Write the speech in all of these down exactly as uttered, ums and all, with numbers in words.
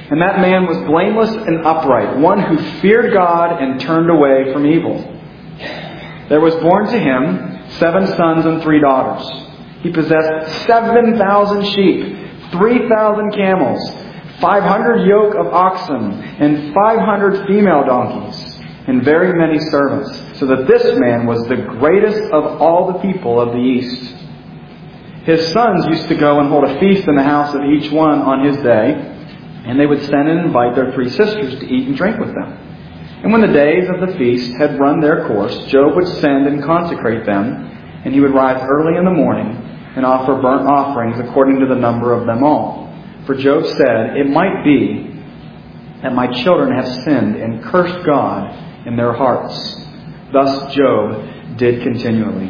And that man was blameless and upright, one who feared God and turned away from evil. There was born to him seven sons and three daughters. He possessed seven thousand sheep, three thousand camels, five hundred yoke of oxen, and five hundred female donkeys, and very many servants, so that this man was the greatest of all the people of the East. His sons used to go and hold a feast in the house of each one on his day, and they would send and invite their three sisters to eat and drink with them. And when the days of the feast had run their course, Job would send and consecrate them, and he would rise early in the morning and offer burnt offerings according to the number of them all. For Job said, "It might be that my children have sinned and cursed God in their hearts." Thus Job did continually.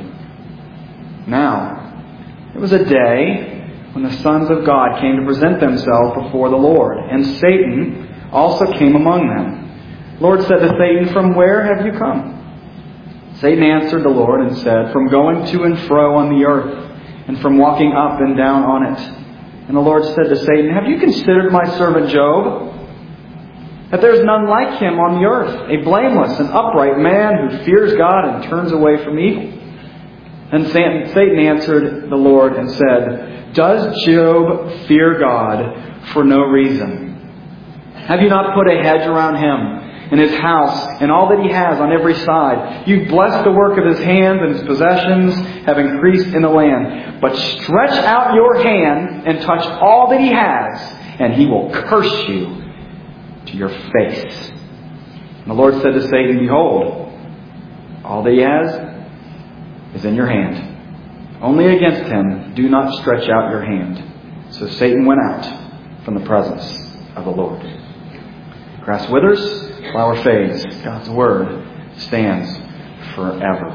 Now, it was a day when the sons of God came to present themselves before the Lord, and Satan also came among them. The Lord said to Satan, "From where have you come?" Satan answered the Lord and said, "From going to and fro on the earth, and from walking up and down on it." And the Lord said to Satan, "Have you considered my servant Job? That there is none like him on the earth, a blameless and upright man who fears God and turns away from evil." And Satan answered the Lord and said, "Does Job fear God for no reason? Have you not put a hedge around him and his house and all that he has on every side? You've blessed the work of his hands, and his possessions have increased in the land. But stretch out your hand and touch all that he has, and he will curse you to your face." And the Lord said to Satan, "Behold, all that he has is in your hand. Only against him do not stretch out your hand." So Satan went out from the presence of the Lord. Grass withers, flower fades. God's Word stands forever.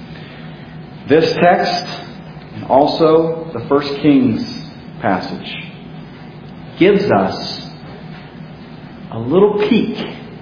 This text, and also the First Kings passage, gives us a little peek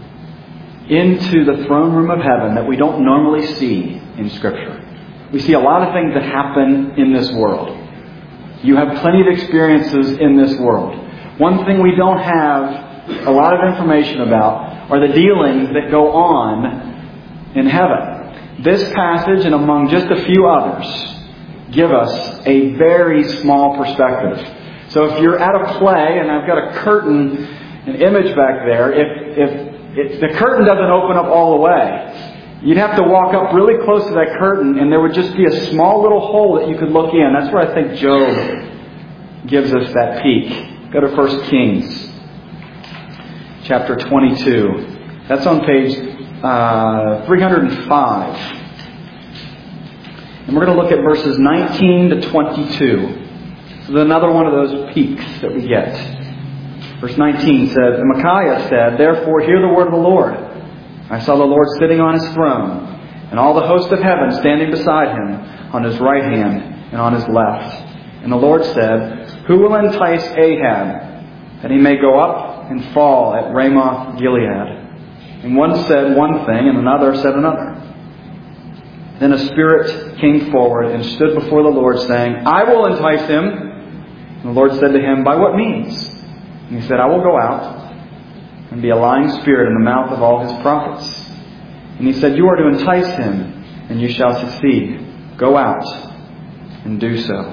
into the throne room of heaven that we don't normally see in Scripture. We see a lot of things that happen in this world. You have plenty of experiences in this world. One thing we don't have a lot of information about are the dealings that go on in heaven. This passage, and among just a few others, give us a very small perspective. So if you're at a play, and I've got a curtain, an image back there, if, if, if the curtain doesn't open up all the way, you'd have to walk up really close to that curtain, and there would just be a small little hole that you could look in. That's where I think Job gives us that peek. Go to First Kings, chapter twenty-two. That's on page uh, three hundred five. And we're going to look at verses nineteen to twenty-two. This is another one of those peeks that we get. Verse nineteen says, "And Micaiah said, Therefore hear the word of the Lord. I saw the Lord sitting on his throne, and all the host of heaven standing beside him, on his right hand and on his left. And the Lord said, Who will entice Ahab, that he may go up and fall at Ramoth Gilead? And one said one thing, and another said another. Then a spirit came forward and stood before the Lord, saying, I will entice him. And the Lord said to him, By what means? And he said, I will go out and be a lying spirit in the mouth of all his prophets. And he said, You are to entice him, and you shall succeed. Go out and do so."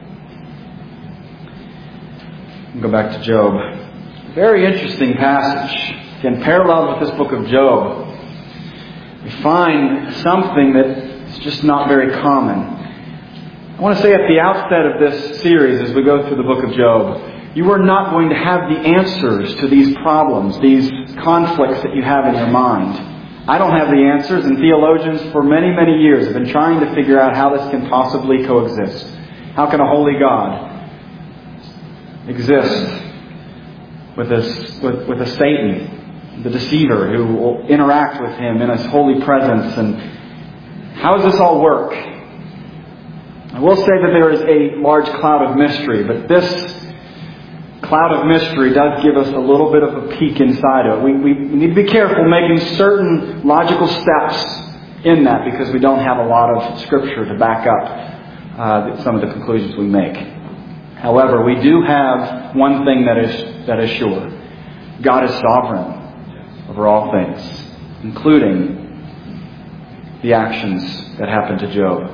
We'll go back to Job. Very interesting passage. Again, paralleled with this book of Job, we find something that is just not very common. I want to say at the outset of this series, as we go through the book of Job, you are not going to have the answers to these problems, these conflicts that you have in your mind. I don't have the answers, and theologians for many, many years have been trying to figure out how this can possibly coexist. How can a holy God exist with a, with, with a Satan, the deceiver, who will interact with him in his holy presence? And how does this all work? I will say that there is a large cloud of mystery, but this cloud of mystery does give us a little bit of a peek inside of it. We, we need to be careful making certain logical steps in that, because we don't have a lot of Scripture to back up uh, some of the conclusions we make. However, we do have one thing that is that is sure. God is sovereign over all things, including the actions that happened to Job.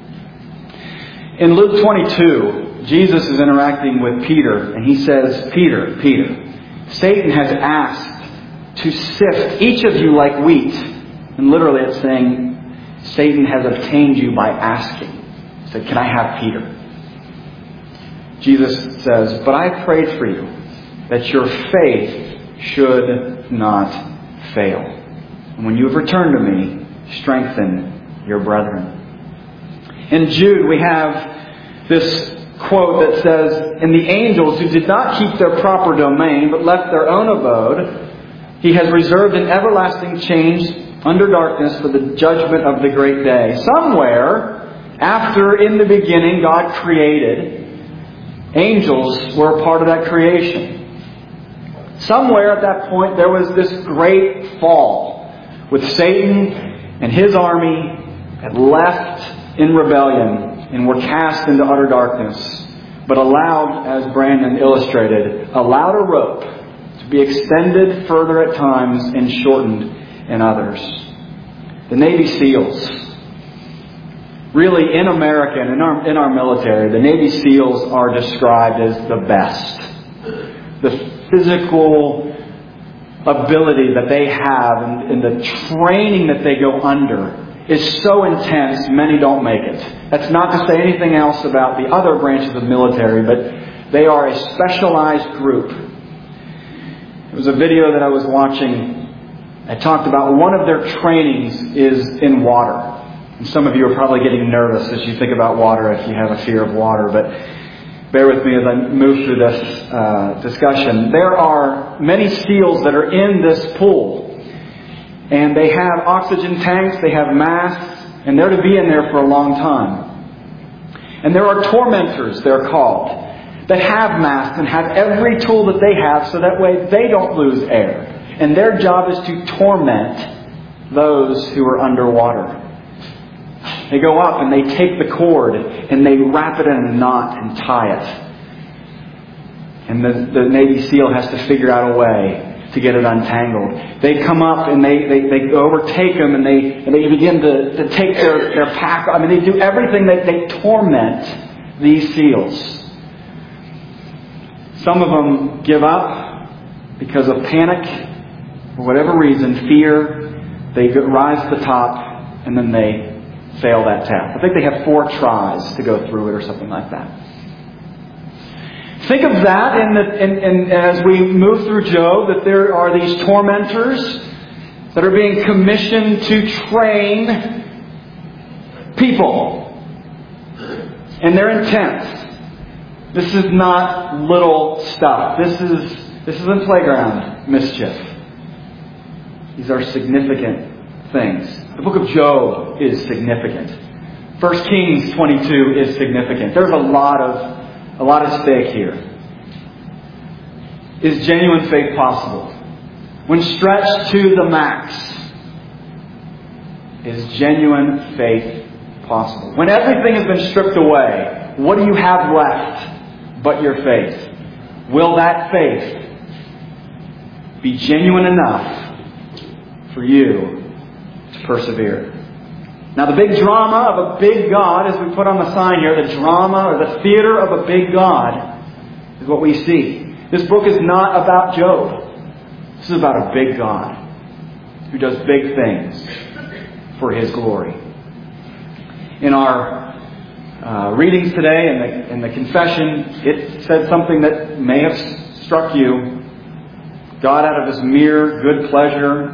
In Luke twenty-two, Jesus is interacting with Peter, and he says, Peter, Peter, Satan has asked to sift each of you like wheat. And literally it's saying, Satan has obtained you by asking. He said, can I have Peter? Jesus says, but I prayed for you that your faith should not fail. And when you have returned to me, strengthen your brethren. In Jude, we have this quote that says, and the angels who did not keep their proper domain, but left their own abode, he has reserved in everlasting chains under darkness for the judgment of the great day. Somewhere, after in the beginning God created, angels were a part of that creation. Somewhere at that point there was this great fall, with Satan and his army had left in rebellion and were cast into utter darkness, but allowed, as Brandon illustrated, allowed a rope to be extended further at times and shortened in others. The Navy SEALs. Really, in America and in our, in our military, the Navy SEALs are described as the best. The physical ability that they have and, and the training that they go under is so intense, many don't make it. That's not to say anything else about the other branches of military, but they are a specialized group. There was a video that I was watching. I talked about one of their trainings is in water. And some of you are probably getting nervous as you think about water if you have a fear of water. But bear with me as I move through this uh, discussion. There are many SEALs that are in this pool. And they have oxygen tanks, they have masks, and they're to be in there for a long time. And there are tormentors, they're called, that have masks and have every tool that they have so that way they don't lose air. And their job is to torment those who are underwater. They go up and they take the cord and they wrap it in a knot and tie it. And the, the Navy SEAL has to figure out a way to get it untangled. They come up and they, they, they overtake them and they and they begin to, to take their, their pack. I mean, they do everything. That they torment these SEALs. Some of them give up because of panic, for whatever reason, fear. They rise to the top and then they fail that test. I think they have four tries to go through it or something like that. Think of that in the, in, in, as we move through Job, that there are these tormentors that are being commissioned to train people. And they're intense. This is not little stuff. This is this isn't playground mischief. These are significant things. The book of Job is significant. First Kings twenty-two is significant. There's a lot of A lot at stake here. Is genuine faith possible? When stretched to the max, is genuine faith possible? When everything has been stripped away, what do you have left but your faith? Will that faith be genuine enough for you to persevere? Now, the big drama of a big God, as we put on the sign here, the drama or the theater of a big God is what we see. This book is not about Job. This is about a big God who does big things for His glory. In our uh, readings today and the, in the confession, it said something that may have struck you. God, out of His mere good pleasure.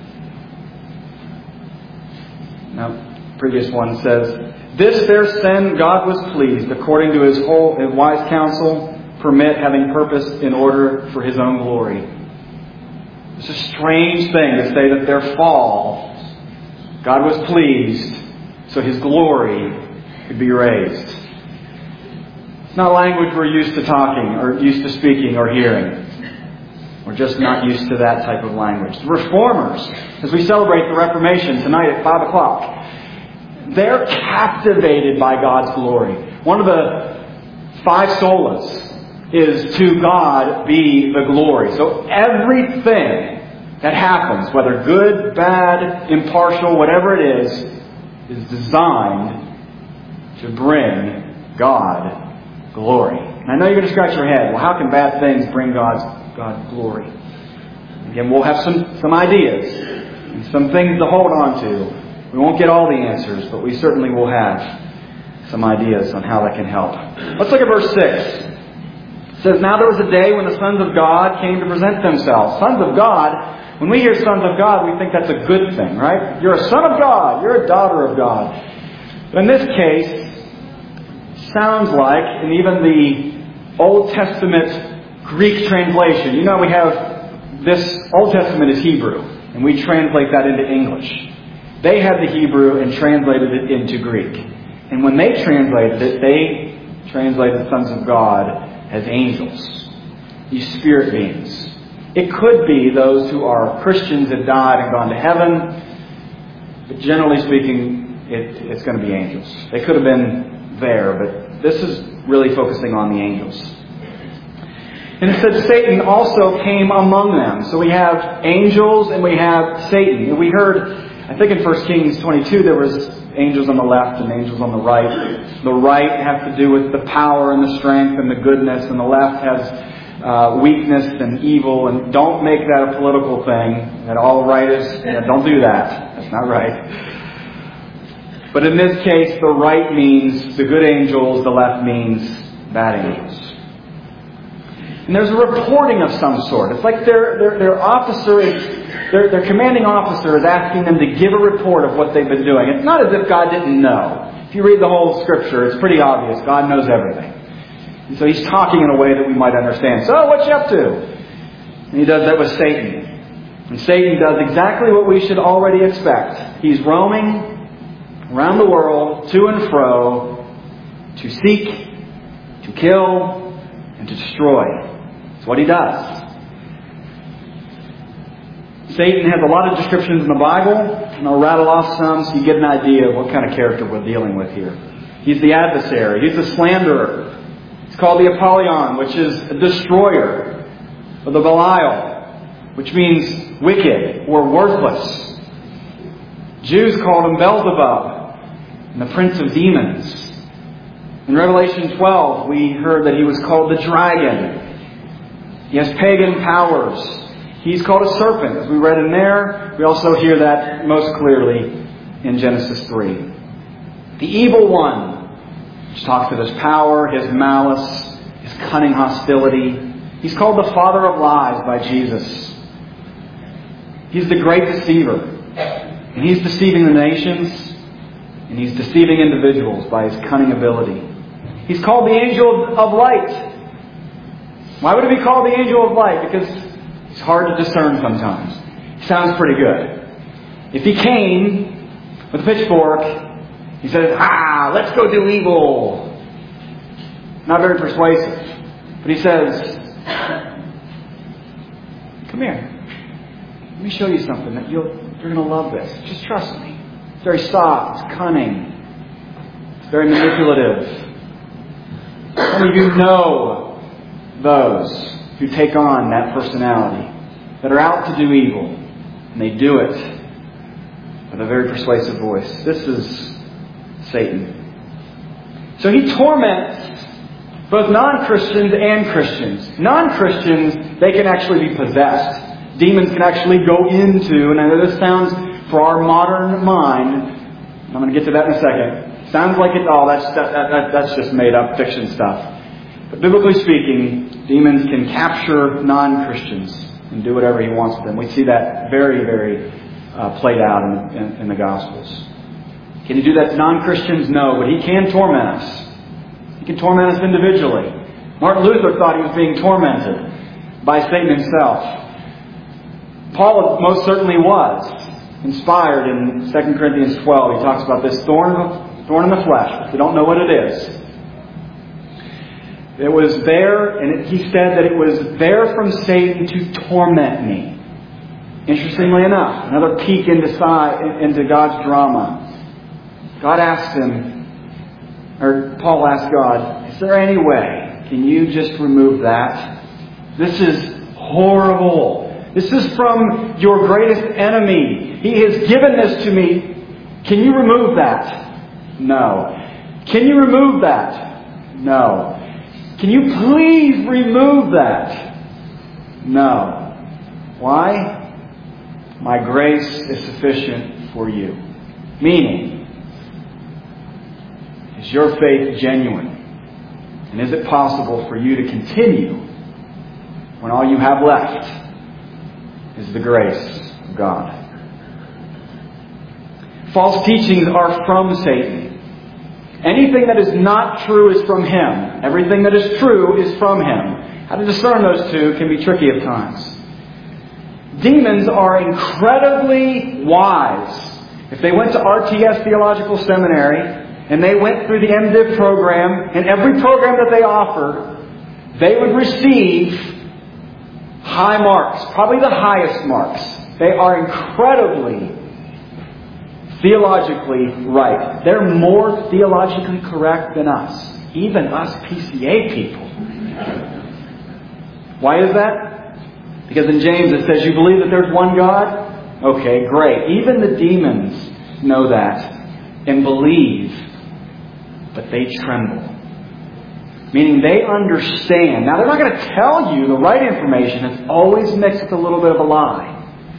Now, previous one says, this their sin God was pleased, according to His whole and wise counsel, permit, having purpose in order for His own glory. It's a strange thing to say that their fall, God was pleased, so His glory could be raised. It's not language we're used to talking, or used to speaking or hearing. We're just not used to that type of language. The Reformers, as we celebrate the Reformation tonight at five o'clock, they're captivated by God's glory. One of the five solas is to God be the glory. So everything that happens, whether good, bad, impartial, whatever it is, is designed to bring God glory. And I know you're going to scratch your head. Well, how can bad things bring God's God glory? Again, we'll have some, some ideas and some things to hold on to. We won't get all the answers, but we certainly will have some ideas on how that can help. Let's look at verse six. It says, "Now there was a day when the sons of God came to present themselves." Sons of God, when we hear sons of God, we think that's a good thing, right? You're a son of God. You're a daughter of God. But in this case, sounds like, and even the Old Testament Greek translation, you know we have this Old Testament is Hebrew, and we translate that into English. They had the Hebrew and translated it into Greek. And when they translated it, they translated sons of God as angels, these spirit beings. It could be those who are Christians and died and gone to heaven, but generally speaking, it, it's going to be angels. They could have been there, but this is really focusing on the angels. And it said Satan also came among them. So we have angels and we have Satan. And we heard, I think in First Kings twenty-two, there was angels on the left and angels on the right. The right have to do with the power and the strength and the goodness, and the left has uh, weakness and evil. And don't make that a political thing. That all right is, you know, don't do that. That's not right. But in this case, the right means the good angels, the left means bad angels. And there's a reporting of some sort. It's like their their, their officer is, their, their commanding officer is asking them to give a report of what they've been doing. It's not as if God didn't know. If you read the whole Scripture, it's pretty obvious. God knows everything. And so He's talking in a way that we might understand. So, what you up to? And He does that with Satan. And Satan does exactly what we should already expect. He's roaming around the world, to and fro, to seek, to kill, and to destroy. That's what he does. Satan has a lot of descriptions in the Bible, and I'll rattle off some so you get an idea of what kind of character we're dealing with here. He's the adversary. He's the slanderer. It's called the Apollyon, which is a destroyer. Or the Belial, which means wicked or worthless. Jews called him Beelzebub, and the prince of demons. In Revelation twelve, we heard that he was called the dragon. He has pagan powers. He's called a serpent, as we read in there. We also hear that most clearly in Genesis three. The evil one, which talks of his power, his malice, his cunning hostility. He's called the father of lies by Jesus. He's the great deceiver. And he's deceiving the nations, and he's deceiving individuals by his cunning ability. He's called the angel of light. Why would he be called the angel of light? Because he's hard to discern sometimes. He sounds pretty good. If he came with a pitchfork, he says, ah, let's go do evil. Not very persuasive. But he says, come here. Let me show you something that you'll, you're going to love this. Just trust me. It's very soft. It's cunning. It's very manipulative. Some of you know those who take on that personality, that are out to do evil, and they do it with a very persuasive voice. This is Satan. So he torments both non-Christians and Christians. Non-Christians, they can actually be possessed. Demons can actually go into, and I know this sounds, for our modern mind, I'm going to get to that in a second, sounds like it, oh, that's, that, that, that's just made up fiction stuff. But biblically speaking, demons can capture non-Christians and do whatever he wants with them. We see that very, very uh, played out in, in, in the Gospels. Can he do that to non-Christians? No, but he can torment us. He can torment us individually. Martin Luther thought he was being tormented by Satan himself. Paul most certainly was. Inspired in Second Corinthians twelve, he talks about this thorn of, thorn in the flesh. We don't know what it is. It was there, and it, he said that it was there from Satan to torment me. Interestingly enough, another peek into, into God's drama. God asked him, or Paul asked God, is there any way can you just remove that? This is horrible. This is from your greatest enemy. He has given this to me. Can you remove that? No. Can you remove that? No. Can you please remove that? No. Why? My grace is sufficient for you. Meaning, is your faith genuine? And is it possible for you to continue when all you have left is the grace of God? False teachings are from Satan. Anything that is not true is from him. Everything that is true is from him. How to discern those two can be tricky at times. Demons are incredibly wise. If they went to R T S Theological Seminary and they went through the M Div program, and every program that they offered, they would receive high marks, probably the highest marks. They are incredibly theologically right. They're more theologically correct than us. Even us P C A people. Why is that? Because in James it says, you believe that there's one God? Okay, great. Even the demons know that and believe, but they tremble. Meaning they understand. Now they're not going to tell you the right information. It's always mixed with a little bit of a lie.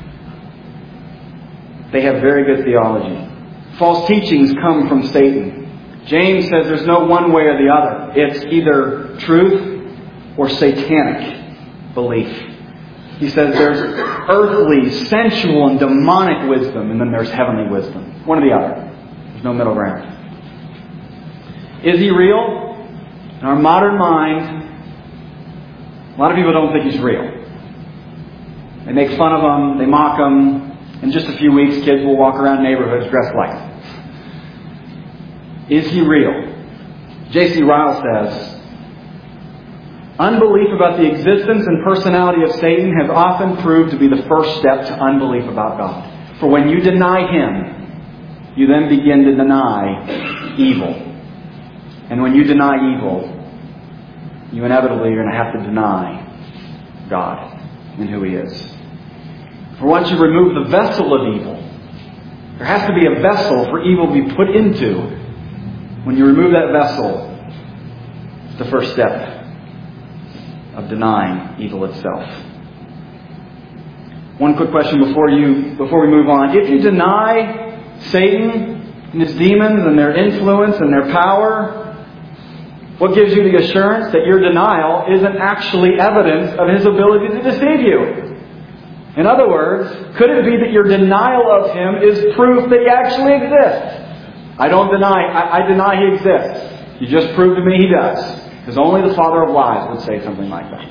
They have very good theology. False teachings come from Satan. James says there's no one way or the other. It's either truth or satanic belief. He says there's earthly, sensual, and demonic wisdom, and then there's heavenly wisdom. One or the other. There's no middle ground. Is he real? In our modern mind, a lot of people don't think he's real. They make fun of him, they mock him. In just a few weeks, kids will walk around neighborhoods dressed like him. Is he real? J C Ryle says, unbelief about the existence and personality of Satan has often proved to be the first step to unbelief about God. For when you deny him, you then begin to deny evil. And when you deny evil, you inevitably are going to have to deny God and who he is. For once you remove the vessel of evil, there has to be a vessel for evil to be put into. When you remove that vessel, it's the first step of denying evil itself. One quick question before you before we move on. If you deny Satan and his demons and their influence and their power, what gives you the assurance that your denial isn't actually evidence of his ability to deceive you? In other words, could it be that your denial of him is proof that he actually exists? I don't deny, I, I deny he exists. You just proved to me he does. Because only the father of lies would say something like that.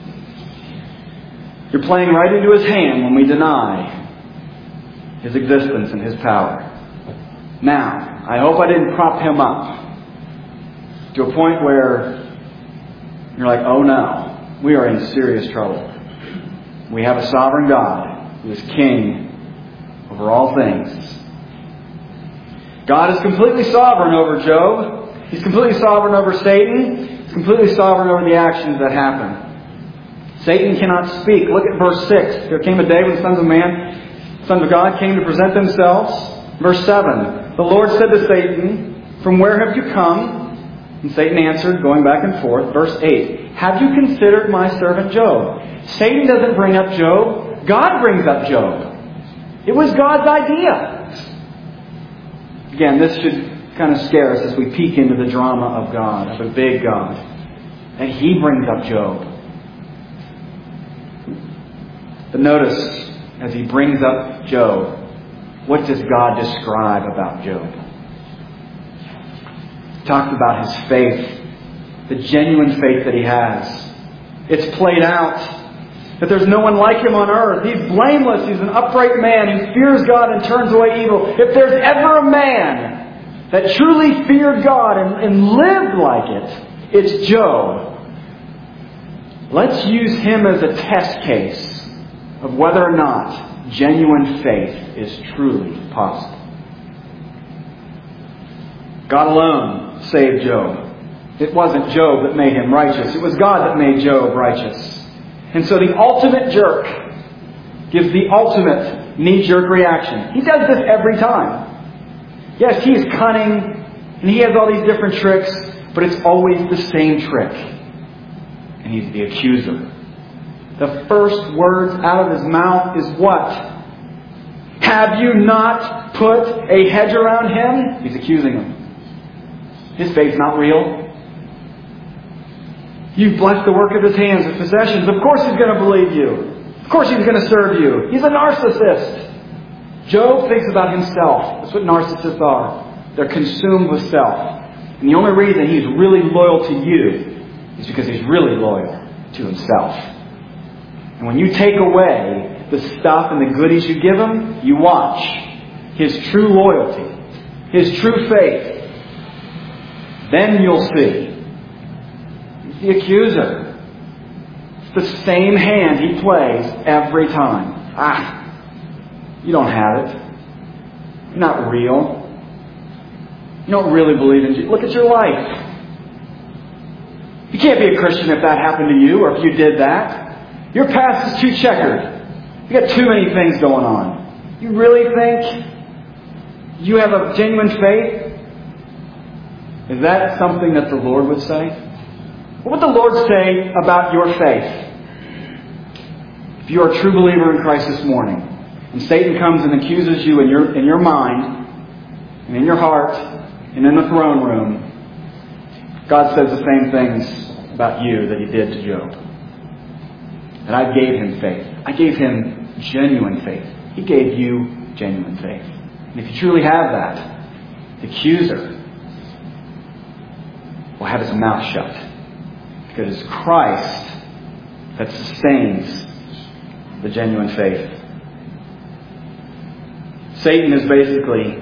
You're playing right into his hand when we deny his existence and his power. Now, I hope I didn't prop him up to a point where you're like, oh no, we are in serious trouble. We have a sovereign God who is king over all things. God is completely sovereign over Job. He's completely sovereign over Satan. He's completely sovereign over the actions that happen. Satan cannot speak. Look at verse six. There came a day when the sons of man, sons of God came to present themselves. Verse seven. The Lord said to Satan, from where have you come? And Satan answered, going back and forth. Verse eight. Have you considered my servant Job? Satan doesn't bring up Job. God brings up Job. It was God's idea. Again, this should kind of scare us as we peek into the drama of God, of a big God. And he brings up Job. But notice, as he brings up Job, what does God describe about Job? He talks about his faith, the genuine faith that he has. It's played out. That there's no one like him on earth. He's blameless. He's an upright man. He fears God and turns away evil. If there's ever a man that truly feared God and, and lived like it, it's Job. Let's use him as a test case of whether or not genuine faith is truly possible. God alone saved Job. It wasn't Job that made him righteous. It was God that made Job righteous. And so the ultimate jerk gives the ultimate knee-jerk reaction. He does this every time. Yes, he is cunning, and he has all these different tricks, but it's always the same trick. And he's the accuser. The first words out of his mouth is what? Have you not put a hedge around him? He's accusing him. His faith's not real. You've blessed the work of his hands with possessions. Of course he's going to believe you. Of course he's going to serve you. He's a narcissist. Job thinks about himself. That's what narcissists are. They're consumed with self. And the only reason he's really loyal to you is because he's really loyal to himself. And when you take away the stuff and the goodies you give him, you watch his true loyalty, his true faith. Then you'll see. The accuser. It's the same hand he plays every time. Ah, you don't have it. You're not real. You don't really believe in Jesus. Look at your life. You can't be a Christian if that happened to you or if you did that. Your past is too checkered. You got too many things going on. You really think you have a genuine faith? Is that something that the Lord would say? What would the Lord say about your faith? If you are a true believer in Christ this morning, and Satan comes and accuses you in your, in your mind, and in your heart, and in the throne room, God says the same things about you that He did to Job. That I gave him faith. I gave him genuine faith. He gave you genuine faith. And if you truly have that, the accuser will have his mouth shut. Because it's Christ that sustains the genuine faith. Satan is basically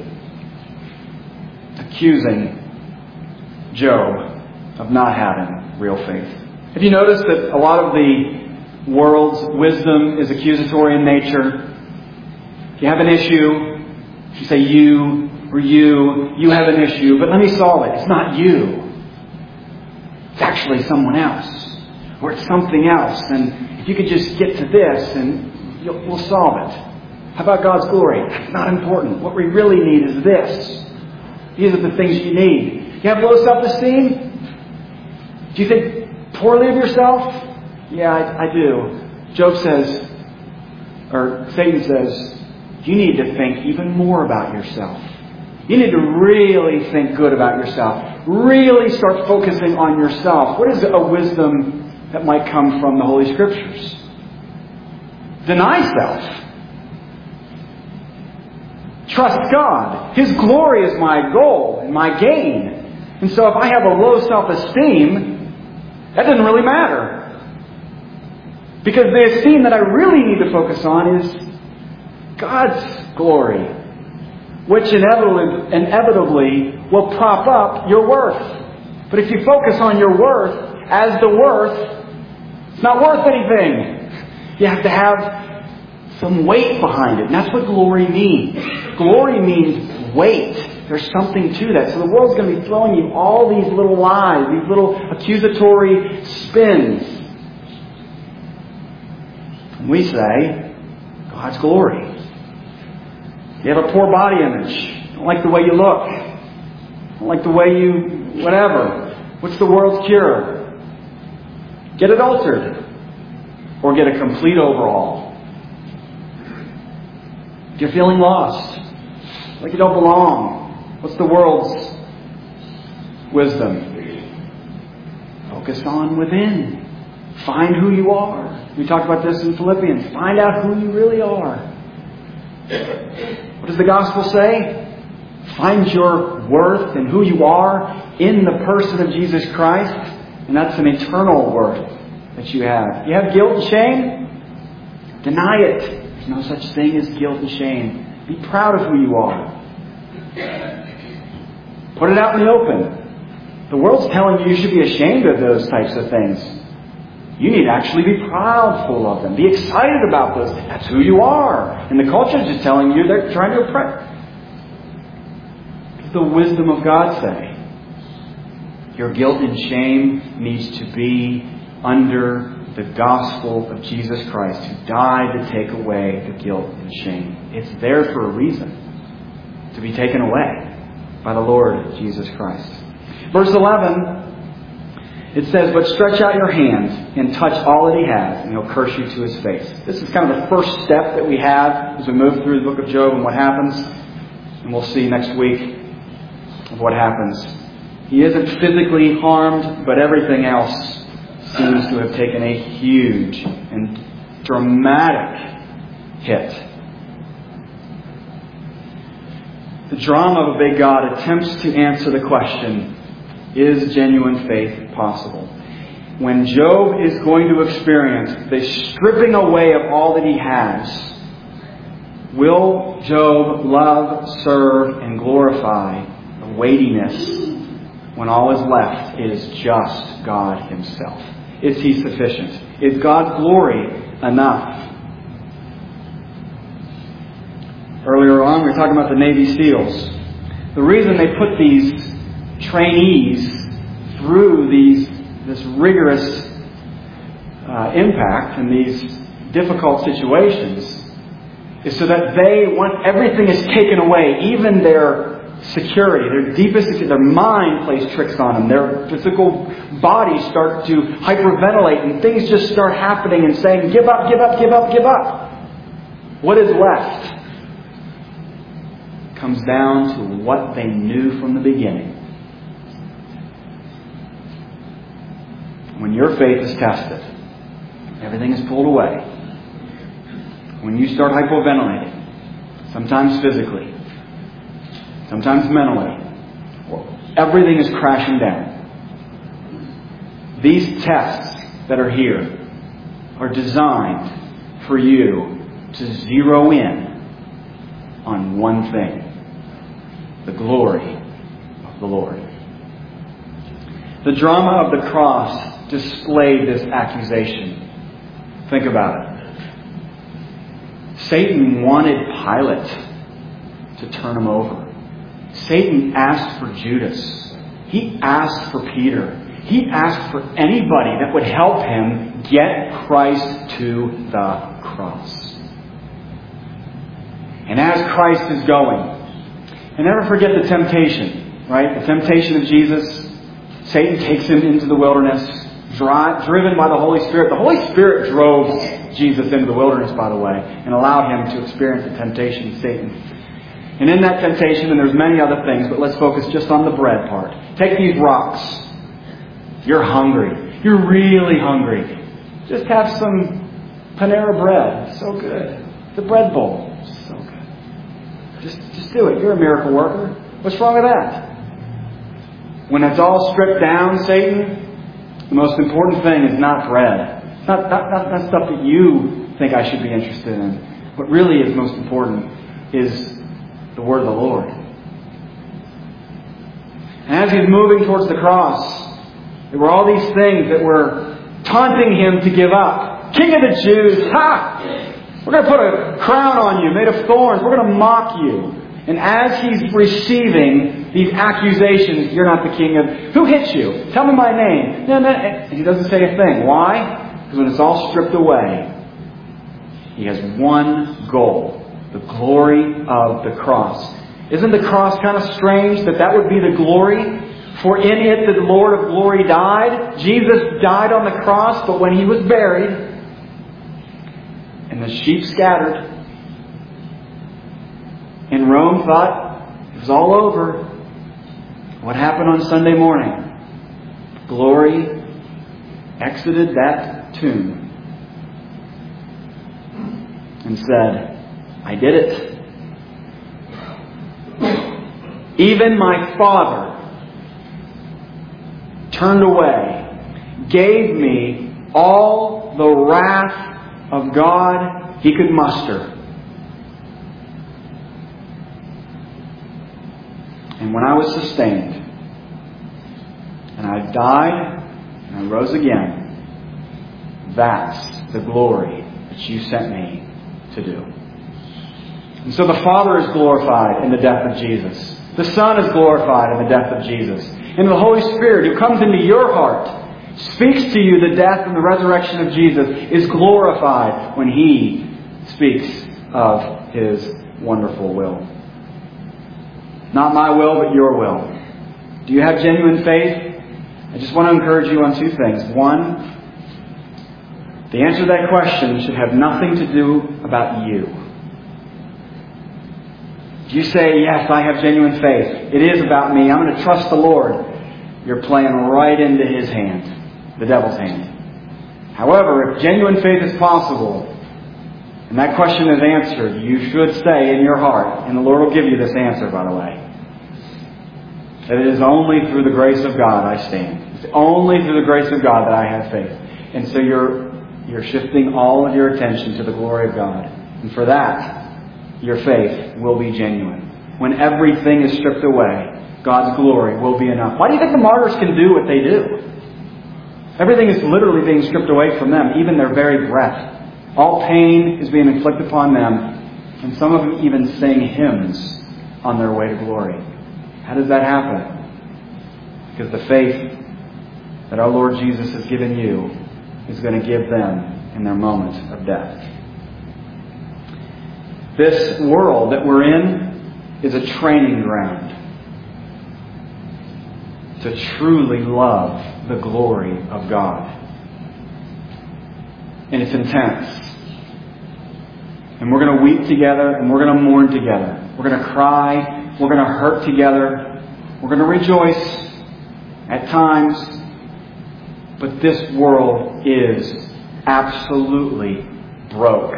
accusing Job of not having real faith. Have you noticed that a lot of the world's wisdom is accusatory in nature? If you have an issue, you say you or you, you have an issue, but let me solve it. It's not you. It's actually someone else. Or it's something else. And if you could just get to this, and you'll, we'll solve it. How about God's glory? That's not important. What we really need is this. These are the things you need. You have low self-esteem? Do you think poorly of yourself? Yeah, I, I do. Job says, or Satan says, you need to think even more about yourself. You need to really think good about yourself. Really start focusing on yourself. What is a wisdom that might come from the Holy Scriptures? Deny self. Trust God. His glory is my goal and my gain. And so if I have a low self-esteem, that doesn't really matter. Because the esteem that I really need to focus on is God's glory, which inevitably, inevitably will prop up your worth. But if you focus on your worth as the worth, it's not worth anything. You have to have some weight behind it. And that's what glory means. Glory means weight. There's something to that. So the world's going to be throwing you all these little lies, these little accusatory spins. And we say, God's glory. You have a poor body image. Don't like the way you look. Don't like the way you... whatever. What's the world's cure? Get it altered. Or get a complete overhaul. If you're feeling lost, like you don't belong, what's the world's wisdom? Focus on within. Find who you are. We talked about this in Philippians. Find out who you really are. What does the gospel say? Find your worth and who you are in the person of Jesus Christ. And that's an eternal worth that you have. You have guilt and shame? Deny it. There's no such thing as guilt and shame. Be proud of who you are. Put it out in the open. The world's telling you you should be ashamed of those types of things. You need to actually be proudful of them. Be excited about those. That's who you are. And the culture is just telling you they're trying to oppress. What does the wisdom of God say? Your guilt and shame needs to be under the gospel of Jesus Christ, who died to take away the guilt and shame. It's there for a reason, to be taken away by the Lord Jesus Christ. Verse eleven, it says, "But stretch out your hand and touch all that he has, and he'll curse you to his face." This is kind of the first step that we have as we move through the book of Job and what happens. And we'll see next week of what happens. He isn't physically harmed, but everything else seems to have taken a huge and dramatic hit. The drama of a big God attempts to answer the question, is genuine faith possible? When Job is going to experience the stripping away of all that he has, will Job love, serve, and glorify the weightiness when all is left is just God Himself? Is He sufficient? Is God's glory enough? Earlier on, we were talking about the Navy SEALs. The reason they put these trainees through these this rigorous uh, impact and these difficult situations is so that they, when everything is taken away, even their security, their deepest security, their mind plays tricks on them. Their physical bodies start to hyperventilate and things just start happening and saying, give up, give up, give up, give up. What is left comes down to what they knew from the beginning. When your faith is tested, everything is pulled away. When you start hyperventilating, sometimes physically, sometimes mentally, everything is crashing down. These tests that are here are designed for you to zero in on one thing: the glory of the Lord. The drama of the cross displayed this accusation. Think about it. Satan wanted Pilate to turn him over. Satan asked for Judas. He asked for Peter. He asked for anybody that would help him get Christ to the cross. And as Christ is going, and never forget the temptation, right? The temptation of Jesus. Satan takes him into the wilderness, dri- driven by the Holy Spirit. The Holy Spirit drove Jesus into the wilderness, by the way, and allowed him to experience the temptation of Satan. And in that temptation, and there's many other things, but let's focus just on the bread part. Take these rocks. You're hungry. You're really hungry. Just have some Panera bread. It's so good. The bread bowl. It's so good. Just, just do it. You're a miracle worker. What's wrong with that? When it's all stripped down, Satan, the most important thing is not bread. It's not, not, not, not stuff that you think I should be interested in. What really is most important is the word of the Lord. And as he's moving towards the cross, there were all these things that were taunting him to give up. King of the Jews, ha! We're going to put a crown on you made of thorns. We're going to mock you. And as he's receiving these accusations, you're not the king of... Who hit you? Tell me my name. No, no. And he doesn't say a thing. Why? Because when it's all stripped away, he has one goal. The glory of the cross. Isn't the cross kind of strange that that would be the glory? For in it the Lord of glory died. Jesus died on the cross, but when he was buried and the sheep scattered, and Rome thought it was all over, what happened on Sunday morning? Glory exited that tomb and said, I did it. Even my Father turned away, gave me all the wrath of God he could muster. And when I was sustained, and I died, and I rose again, that's the glory that you sent me to do. And so the Father is glorified in the death of Jesus. The Son is glorified in the death of Jesus. and the Holy Spirit who comes into your heart, speaks to you the death and the resurrection of Jesus, is glorified when He speaks of His wonderful will. Not my will, but your will. Do you have genuine faith? I just want to encourage you on two things. One, the answer to that question should have nothing to do about you. If you say, yes, I have genuine faith, it is about me, I'm going to trust the Lord, you're playing right into His hand, the devil's hand. However, if genuine faith is possible, and that question is answered, you should say in your heart, and the Lord will give you this answer, by the way, that it is only through the grace of God I stand. It's only through the grace of God that I have faith. And so you're you're shifting all of your attention to the glory of God. And for that, your faith will be genuine. When everything is stripped away, God's glory will be enough. Why do you think the martyrs can do what they do? Everything is literally being stripped away from them, even their very breath. All pain is being inflicted upon them, and some of them even sing hymns on their way to glory. How does that happen? Because the faith that our Lord Jesus has given you is going to give them in their moment of death. This world that we're in is a training ground to truly love the glory of God. And it's intense. And we're going to weep together, and we're going to mourn together. We're going to cry. We're going to hurt together. We're going to rejoice at times. But this world is absolutely broke.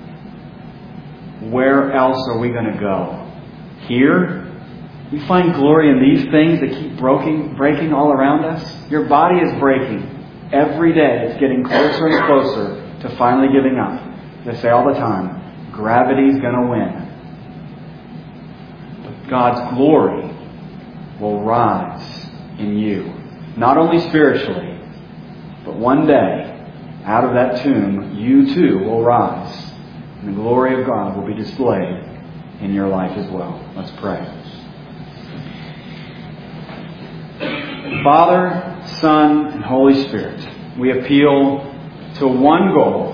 Where else are we going to go? Here? We find glory in these things that keep breaking, breaking all around us. Your body is breaking. Every day it's getting closer and closer to finally giving up. They say all the time, gravity's going to win. But God's glory will rise in you. Not only spiritually, but one day, out of that tomb, you too will rise. And the glory of God will be displayed in your life as well. Let's pray. Father, Son, and Holy Spirit, we appeal to one goal: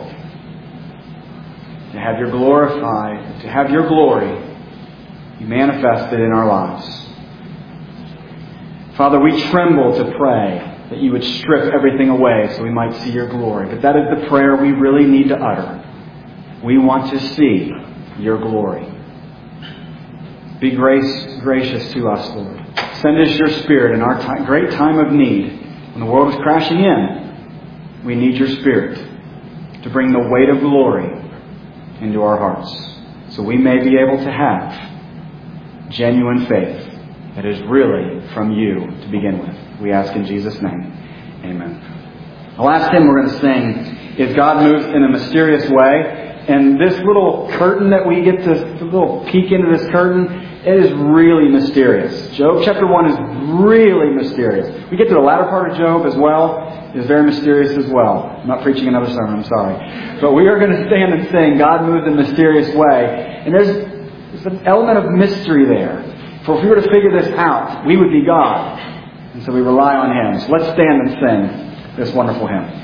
to have your glorified, to have your glory be manifested in our lives. Father, we tremble to pray that you would strip everything away so we might see your glory. But that is the prayer we really need to utter. We want to see your glory. Be grace, gracious to us, Lord. Send us your Spirit in our time, great time of need. When the world is crashing in, we need your Spirit to bring the weight of glory into our hearts, so we may be able to have genuine faith that is really from you to begin with. We ask in Jesus' name. Amen. The last hymn we're going to sing is God Moves in a Mysterious Way. And this little curtain that we get to, a little peek into this curtain, it is really mysterious. Job chapter one is really mysterious. We get to the latter part of Job as well. It is very mysterious as well. I'm not preaching another sermon, I'm sorry. But we are going to stand and sing God Moves in a Mysterious Way. And there's, there's an element of mystery there. For if we were to figure this out, we would be God. And so we rely on Him. So let's stand and sing this wonderful hymn.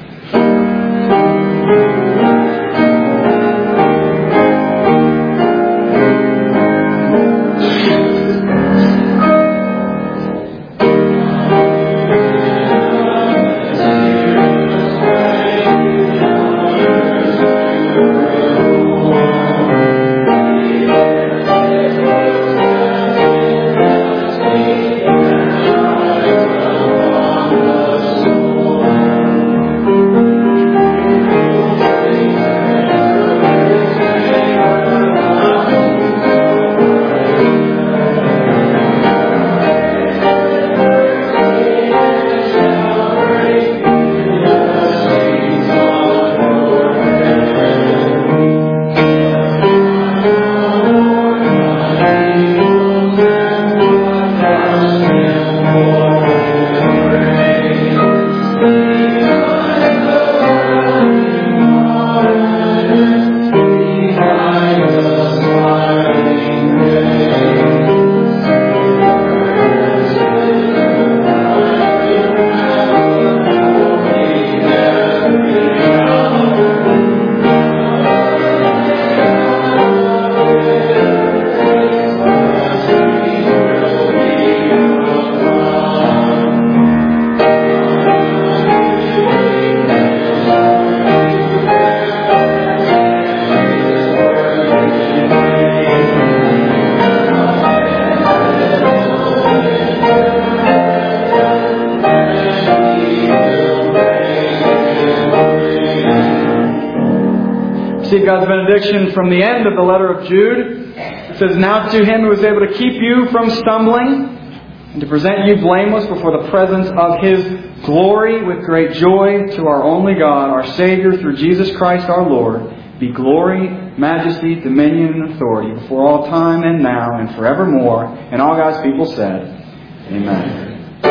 receive God's benediction from the end of the letter of Jude. It says, "Now to Him who is able to keep you from stumbling and to present you blameless before the presence of His glory with great joy, to our only God, our Savior, through Jesus Christ our Lord, be glory, majesty, dominion, and authority before all time and now and forevermore." And all God's people said, Amen.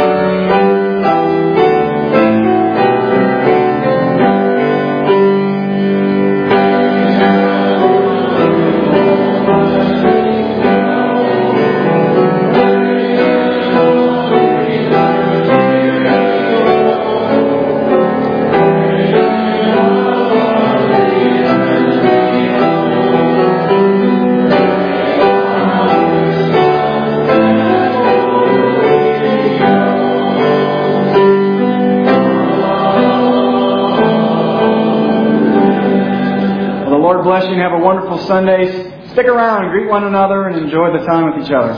Bless you and have a wonderful Sunday. Stick around and greet one another and enjoy the time with each other.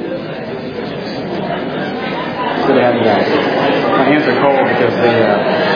Good to have you guys. My hands are cold because they... Uh